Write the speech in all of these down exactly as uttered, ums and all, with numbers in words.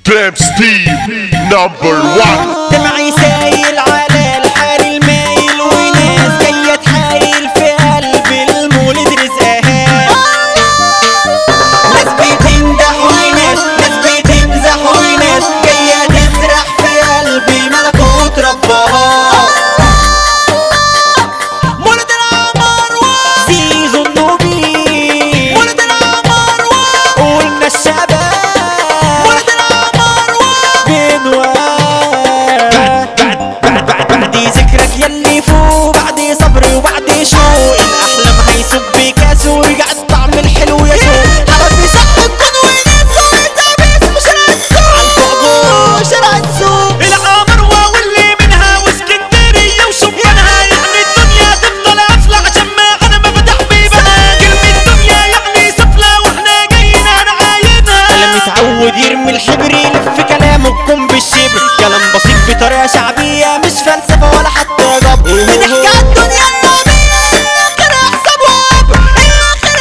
تراب ستيف نمبر وان. دمعي سايل على الحال المايل وناس جاية تحايل في قلب المولد رزقها. ناس بتمدح وناس ناس بتمزح وناس جاية تسرح في قلب ملكوت ربها. مولد العمروان زيزو النوبي، مولد العمروان قولنا الشباب، مولد العمروان بنوان. بعد بعد بعد بعد ذكرك يلي فوق، بعد صبر وبعد شوق الأحلام هيصب كاس ورجع الطعم الحلو يا شوق. حرف صح الكون وناس غايتها باسم شارع السوق، شارع السوق العمروة واللي منها واسكندرية وشبانها. يعني الدنيا تفضل قافلة عشان ما انا ما فتح بيبها. كلمة دنيا يعني سفلة واحنا جايين هنعايدها. كلام متعود يرمي الحبر يلف كلامه بكم بالشبر. كلام بسيط بطريقة شعبية مش فلسفة ولا حتى جبر. بنحكي عن الدنيا النوبية الآخر حسابهم، الآخر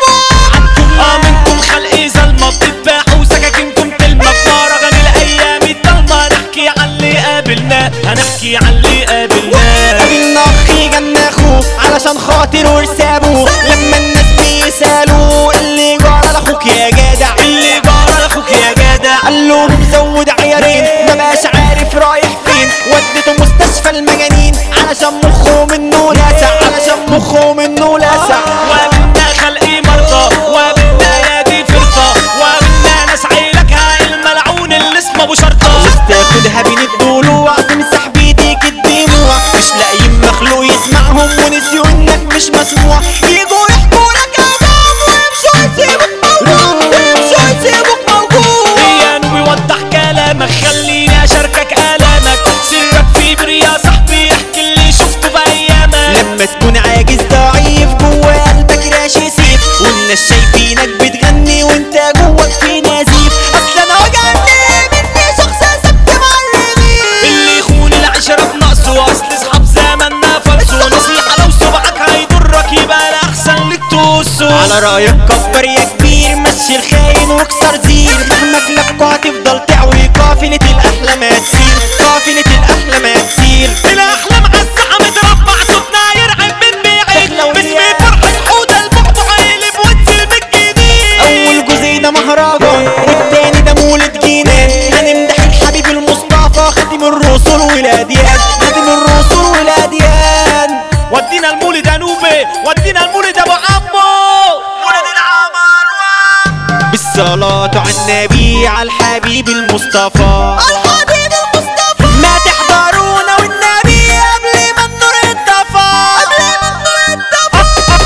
حسابهم. اه منكم خلق ظلمة بتذبحوا وسكاكينكم تلمة في مهرجان الأيام الضلمة. نحكي عن اللي قابلناه، هنحكي عن اللي قابلناه. قابلنا أخي جنة أخوه علشان خاطر ورسابه. لما الناس بيسألوا اللي جرى لأخوك يا جدع، اللي جرى لأخوك يا جدع قال له مزود عيارين ما بقاش عارف رايح فين. ودته مستشفى المجانين علشان مخه منه لاسع، علشان مخه منه لاسع. وقابلنا خلق مرضى وقابلنا نادي فرقة وقابلنا ناس عيلكها الملعون اللي اسمه ابو شرطة. تاخدها بين الدول وقت مسح بيديك الدموع. مش لاقيين مخلوق يسمعهم ونسيوا انك مش مسموع. يجوا يحكوا لك اوهام ويمشوا يسيبوك موجود، يمشوا يسيبوك موجود. هي نوي وضح كلامك خليني اشاركك الامك. سرك في بر يا صاحبي احكي اللي شفته في ايامك. لما تكون عاجز ضعيف جوا قلبك راشي سيف، والناس شايفينك بتغني وانت جواك في نزيف. اصل انا وجعني مني شخص سبت معلمين. اللي يخون العشرة بنقصه اصل اصحاب زماننا فلسوا. نصيحة لو صبعك هيضرك يبقى الاحسن لك توسه. على رايك كفر يا كبير، مشي الخاين واكسر زير. مهما كلابكوا هتفضل تعوي قافلة الاحلام هتسير، قافلة الاحلام هتسير. الاحلام عالساحة متربع صوتنا يرعب من بعيد. باسم فرحة حودة البعد هيقلب وانزل بالجديد. اول جزء ده مهرجان والتاني ده مولد جنان. هنمدح الحبيب المصطفى خاتم الرسل والاديان، خاتم الرسل والاديان. ودينا المولد يا نوبي، ودينا المولد ابو عمو. مولد العمروان بالصلاة على النبي على الحبيب المصطفى، الحبيب المصطفى. ما تحضرونا والنبي قبل ما النور يطفى، قبل ما النور يطفى.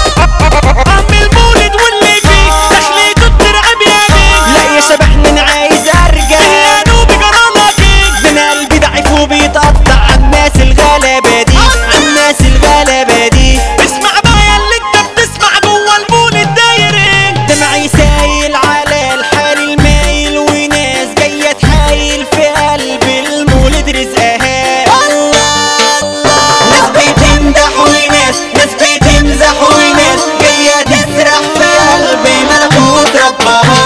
عم المولد واللي فيه دخلته ترعب يا بيه. لا يا شبح من عايز ارجع يا نوبي جرانا كيك. ده انا قلبي ضعيف وبيتقطع عالناس الغلابة دي، عالناس الغلابة دي. اسمع بقى يا اللي انت بتسمع جوه المولد دايرين. دمعي سايل على الحال المايل وناس جاية تحايل في قلب المولد رزقها. ناس بتمدح وناس ناس بتمزح وناس جاية تسرح في قلب ملكوت ربها.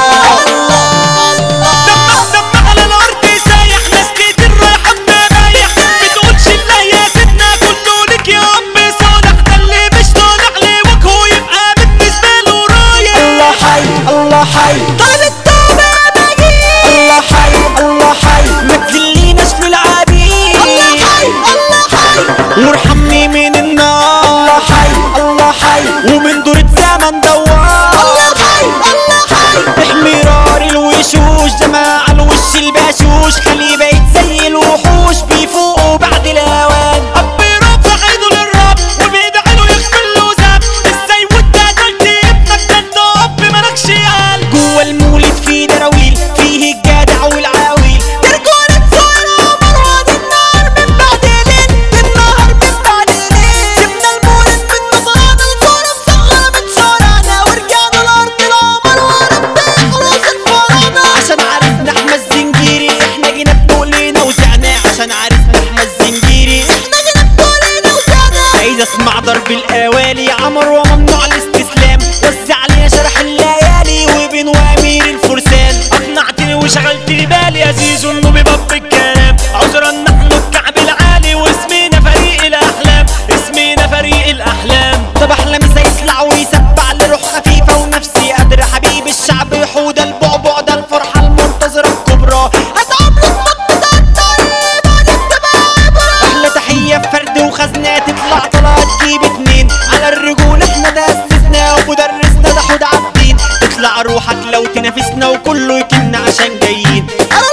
دمع دمع على الارض سايح، ناس كتير رايحة تريح. بتقولش الله يا سيدنا كله لك يا اب صالح. ده اللي مش طالع لي وجهه يبقى بالنسبة له رايح. الله حي الله حي طلب التوبة يا بجيل. الله حي الله حي ما تخليناش في العبيد. الله حي الله حي وارحمني من النار. الله حي الله حي ومن دور الزمن دوار. الله حي الله حي احمرار الوشوش جماعة الوش البشوش. خلي بيت زي الوحوش بيفوقوا بعد الاوان. اب رافع ايده للرب وبيدعي له يغفر له ذنب. ازاي وانت قتلت ابنك ده انت اب مالكش قلب. جوا المولد في دراويل فيه الجدع والعاويل. ترجعوا نسوا العمروان النهار من بعد ليل، النهار من بعد ليل. سيبنا المولد بالنصران الفرح صغى من شوارعنا ورجعنا لأرض العمروان بنخلص الفراعنة. عشان عرفنا احنا الزنجيري احنا جينا بنقول بالي يا زيزو النوبي باب الكلام. عذرا نحن الكعب العالي واسمينا فريق الاحلام، اسمينا فريق الاحلام. طب احلى مسا يطلع ويسبع لروح خفيفه ونفسي قادره. حبيب الشعب يحود البعبع ده الفرحه المنتظره الكبرى. احلى تحيه بفرد وخزنه تطلع طلعه تجيب اتنين. على الرجول احنا ده اسسنا ومدرسنا ده حود عابدين. تطلع روحك لو تنافسنا وكله يكن عشان جايين.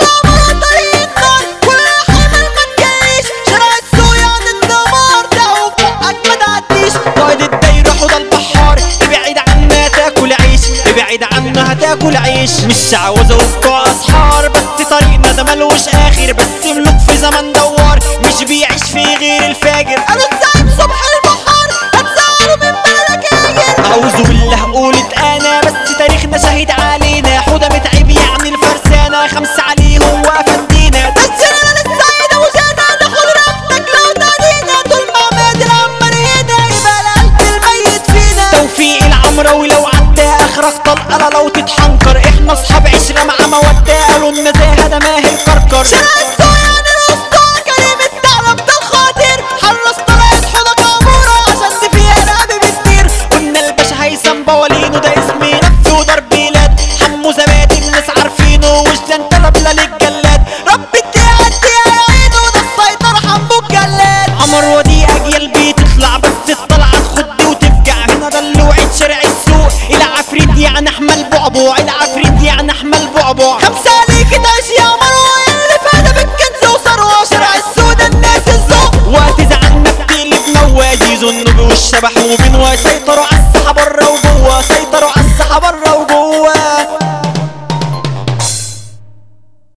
ابعد عنا هتاكل عيش. مش عاوزة وسطه اسحار بس طريقنا ده ملوش اخر. بس ملوك في زمن دوار مش بيعيش فيه غير الفاجر. قالوا الزعيم صبح البحر هتزعلوا من بالك اجر. اعوذ بالله قولت انا بس تاريخنا شهيد علينا. حوده متعب يعني الفرسانة خمسة عليه هو افندينا. ده الشلالة للسيدة وجانا ناخد رقبتك لو نادينا. طول ما عماد العمر هنا يبقى القلب الميت فينا. توفيق العمراوي لو اخرك طلقه لو تتحنكر. احنا اصحاب عشره مع موده قالوا النزاهه ده ماهي الكركر. شارع الصيان الوسطى كريم الثعلب ده الخاطر. حرص طلعت حوضه كاموره عشان فيها رقبه بتطير. قلنا الباشا هيثم بوالينو ده اسمي نفي ودار بلاد. حمو زبادي الناس عارفينه وجدان طلب لا للجلاد. رب التعدي يا عينه ده السيطره حمو الجلاد. عمر ودي اجيال بتطلع بس الطلعه تخد وتفجع. هنا ده اللي وعد شارع السوق. العفريت يعني احمل بعبع، العفريت يعني احمل بعبع. خمسة عليك تعيش يا مروه اللي فاده بالكنز وثروه. شارع السودا الناس الذوق وقت زعلنا بتقلب موازي. زنوبي والشبح وبين وسيطروا